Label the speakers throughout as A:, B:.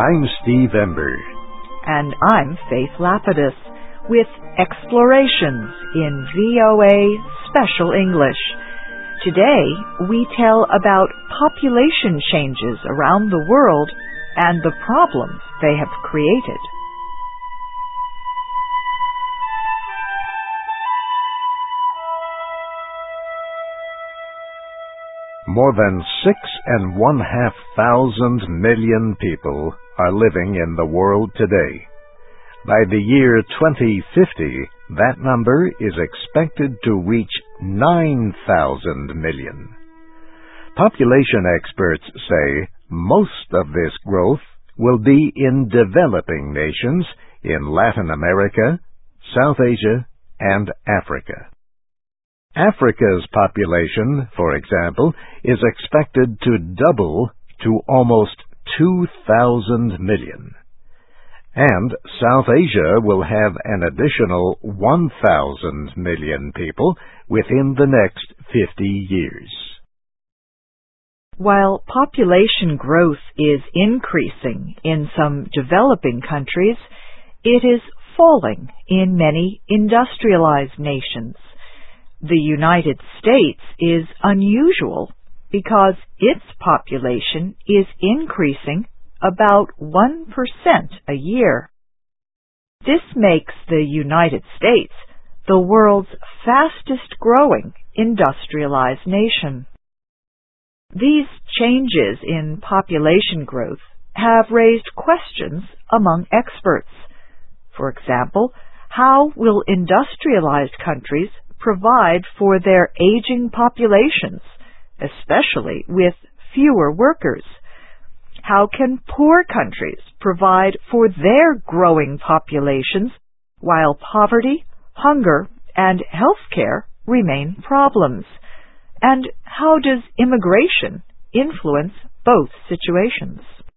A: I'm Steve Ember.
B: And I'm Faith Lapidus with Explorations in VOA Special English. Today, we tell about population changes around the world and the problems they have created.
A: More than 6,500 million people are living in the world today. By the year 2050, that number is expected to reach 9,000 million. Population experts say most of this growth will be in developing nations in Latin America, South Asia, and Africa. Africa's population, for example, is expected to double to almost 2,000 million. And South Asia will have an additional 1,000 million people within the next 50 years.
B: While population growth is increasing in some developing countries, it is falling in many industrialized nations. The United States is unusual because its population is increasing about 1% a year. This makes the United States the world's fastest-growing industrialized nation. These changes in population growth have raised questions among experts. For example, how will industrialized countries provide for their aging populations, especially with fewer workers? How can poor countries provide for their growing populations while poverty, hunger, and health care remain problems? And how does immigration influence both situations?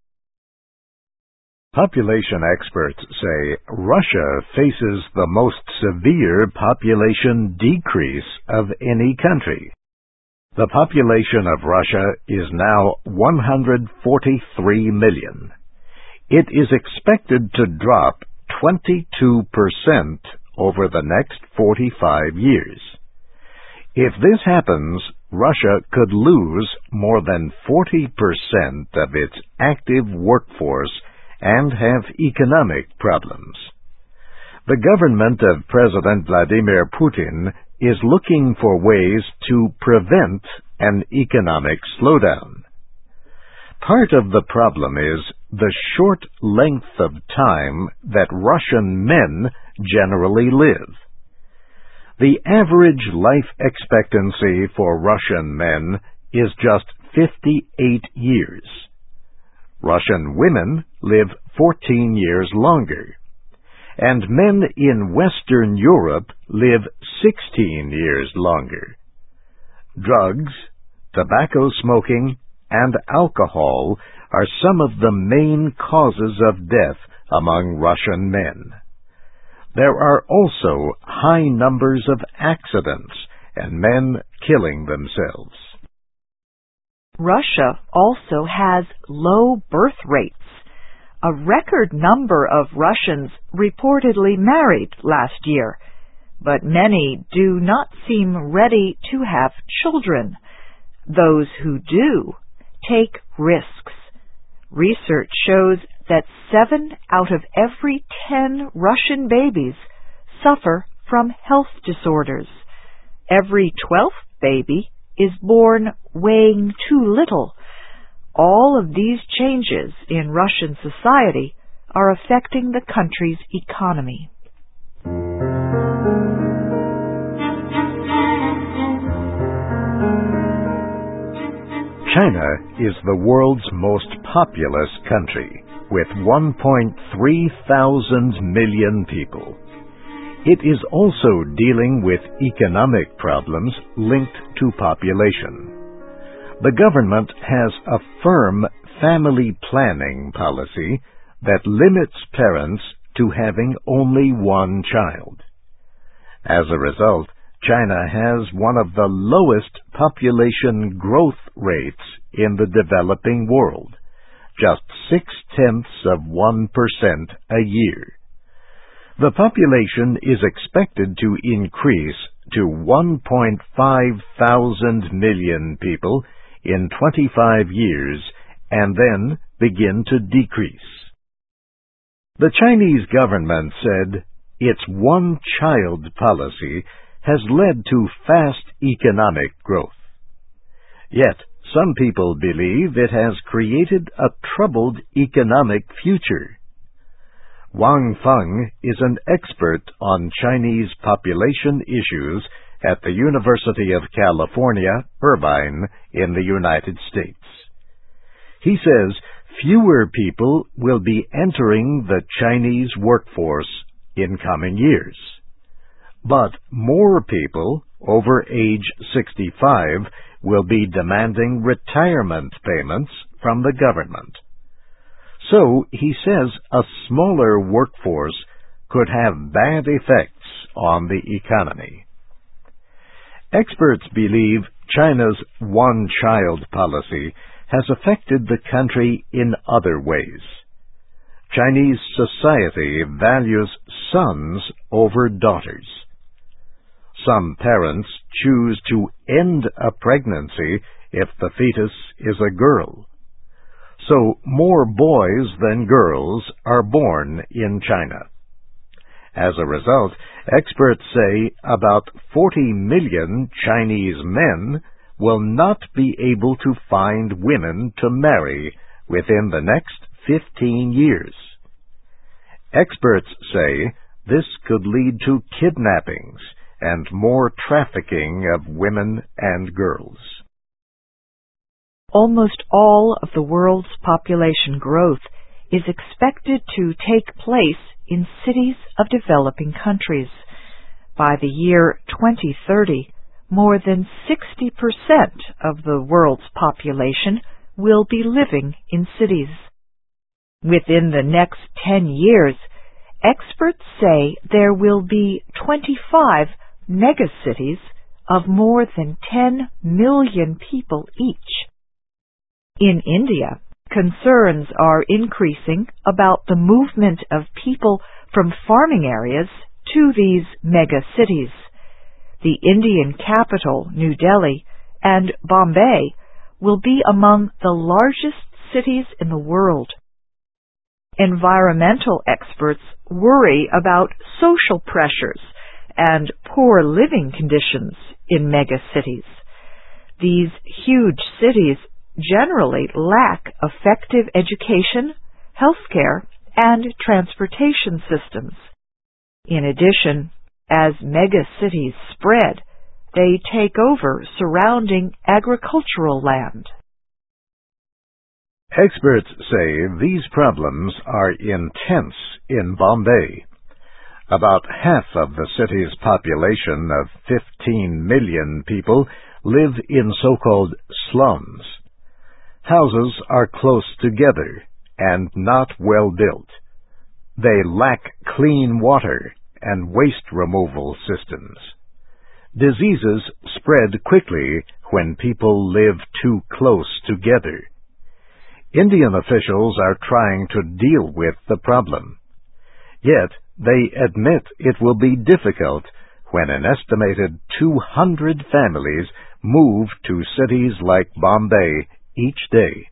A: Population experts say Russia faces the most severe population decrease of any country. The population of Russia is now 143 million. It is expected to drop 22% over the next 45 years. If this happens, Russia could lose more than 40% of its active workforce and have economic problems. The government of President Vladimir Putin is looking for ways to prevent an economic slowdown. Part of the problem is the short length of time that Russian men generally live. The average life expectancy for Russian men is just 58 years. Russian women live 14 years longer, and men in Western Europe live 16 years longer. Drugs, tobacco smoking, and alcohol are some of the main causes of death among Russian men. There are also high numbers of accidents and men killing themselves.
B: Russia also has low birth rates. A record number of Russians reportedly married last year, but many do not seem ready to have children. Those who do take risks. Research shows that 7 out of every 10 Russian babies suffer from health disorders. Every 12th baby is born weighing too little. All of these changes in Russian society are affecting the country's economy.
A: China is the world's most populous country, with 1,300 million people. It is also dealing with economic problems linked to population. The government has a firm family planning policy that limits parents to having only one child. As a result, China has one of the lowest population growth rates in the developing world, just 0.6% a year. The population is expected to increase to 1,500 million people in 25 years and then begin to decrease. The Chinese government said its one-child policy has led to fast economic growth. Yet, some people believe it has created a troubled economic future. Wang Feng is an expert on Chinese population issues at the University of California, Irvine, in the United States. He says fewer people will be entering the Chinese workforce in coming years. But more people over age 65 will be demanding retirement payments from the government. So, he says a smaller workforce could have bad effects on the economy. Experts believe China's one-child policy has affected the country in other ways. Chinese society values sons over daughters. Some parents choose to end a pregnancy if the fetus is a girl. So more boys than girls are born in China. As a result, experts say about 40 million Chinese men will not be able to find women to marry within the next 15 years. Experts say this could lead to kidnappings and more trafficking of women and girls.
B: Almost all of the world's population growth is expected to take place in cities of developing countries. By the year 2030, more than 60% of the world's population will be living in cities. Within the next 10 years, experts say there will be 25 megacities of more than 10 million people each. In India, concerns are increasing about the movement of people from farming areas to these megacities. The Indian capital, New Delhi, and Bombay will be among the largest cities in the world. Environmental experts worry about social pressures and poor living conditions in megacities. These huge cities generally lack effective education, healthcare, and transportation systems. In addition, as megacities spread, they take over surrounding agricultural land.
A: Experts say these problems are intense in Bombay. About half of the city's population of 15 million people live in so-called slums. Houses are close together and not well built. They lack clean water and waste removal systems. Diseases spread quickly when people live too close together. Indian officials are trying to deal with the problem. Yet, they admit it will be difficult when an estimated 200 families move to cities like Bombay each day.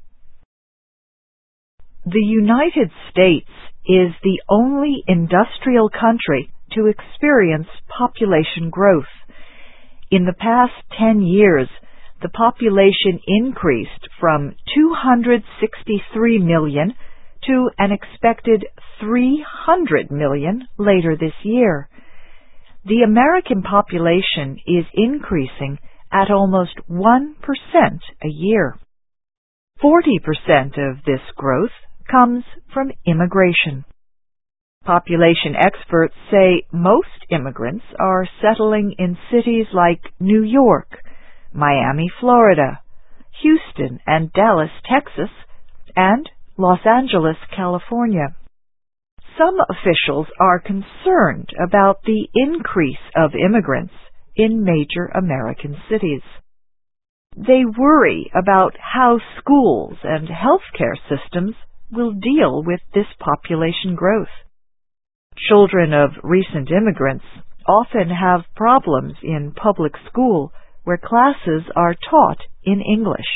B: The United States is the only industrial country to experience population growth. In the past 10 years, the population increased from 263 million to an expected 300 million later this year. The American population is increasing at almost 1% a year. 40% of this growth comes from immigration. Population experts say most immigrants are settling in cities like New York, Miami, Florida, Houston and Dallas, Texas, and Los Angeles, California. Some officials are concerned about the increase of immigrants in major American cities. They worry about how schools and healthcare systems will deal with this population growth. Children of recent immigrants often have problems in public school where classes are taught in English.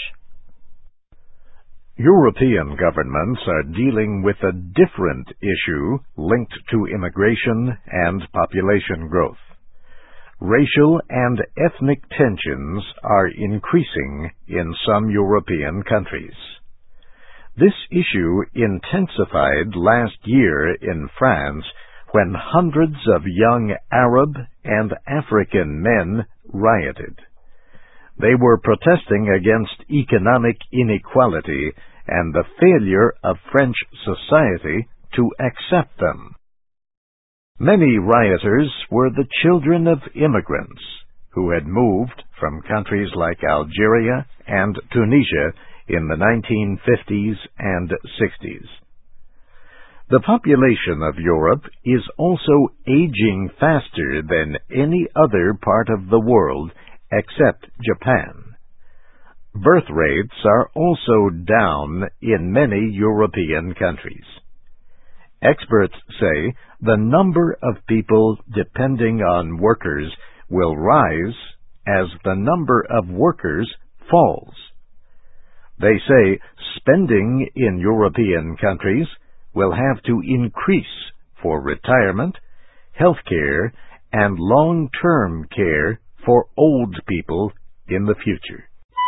A: European governments are dealing with a different issue linked to immigration and population growth. Racial and ethnic tensions are increasing in some European countries. This issue intensified last year in France when hundreds of young Arab and African men rioted. They were protesting against economic inequality and the failure of French society to accept them. Many rioters were the children of immigrants who had moved from countries like Algeria and Tunisia in the 1950s and 60s. The population of Europe is also aging faster than any other part of the world except Japan. Birth rates are also down in many European countries. Experts say the number of people depending on workers will rise as the number of workers falls. They say spending in European countries will have to increase for retirement, health care, and long-term care for old people in the future.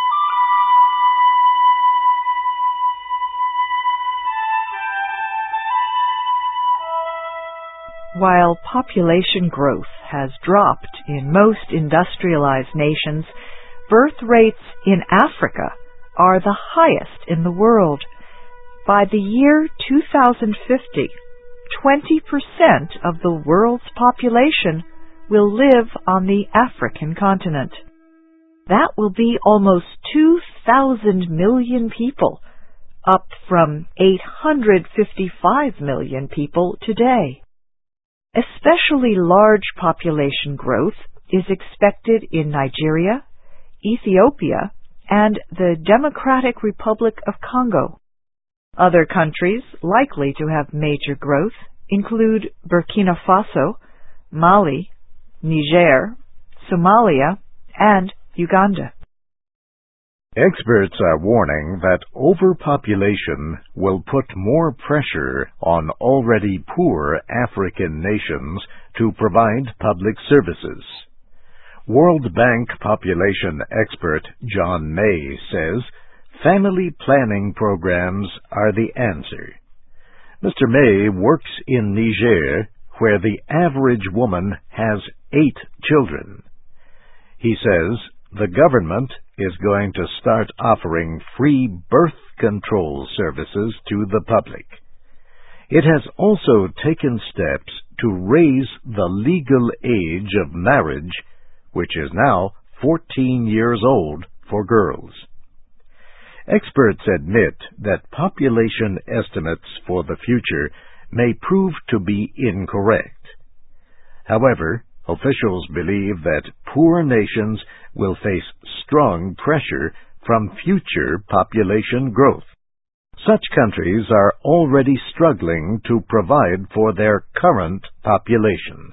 B: While population growth has dropped in most industrialized nations, birth rates in Africa are the highest in the world. By the year 2050, 20% of the world's population will live on the African continent. That will be almost 2,000 million people, up from 855 million people today. Especially large population growth is expected in Nigeria, Ethiopia, and the Democratic Republic of Congo. Other countries likely to have major growth include Burkina Faso, Mali, Niger, Somalia, and Uganda.
A: Experts are warning that overpopulation will put more pressure on already poor African nations to provide public services. World Bank population expert John May says family planning programs are the answer. Mr. May works in Niger, where the average woman has 8 children. He says the government is going to start offering free birth control services to the public. It has also taken steps to raise the legal age of marriage, which is now 14 years old for girls. Experts admit that population estimates for the future may prove to be incorrect. However, officials believe that poor nations will face strong pressure from future population growth. Such countries are already struggling to provide for their current populations.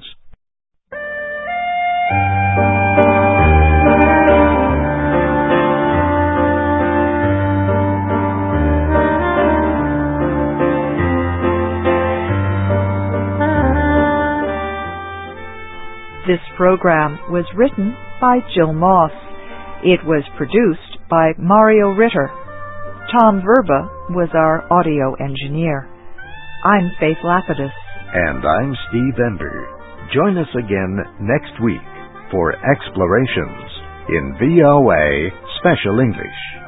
B: This program was written by Jill Moss. It was produced by Mario Ritter. Tom Verba was our audio engineer. I'm Faith Lapidus.
A: And I'm Steve Ember. Join us again next week for Explorations in VOA Special English.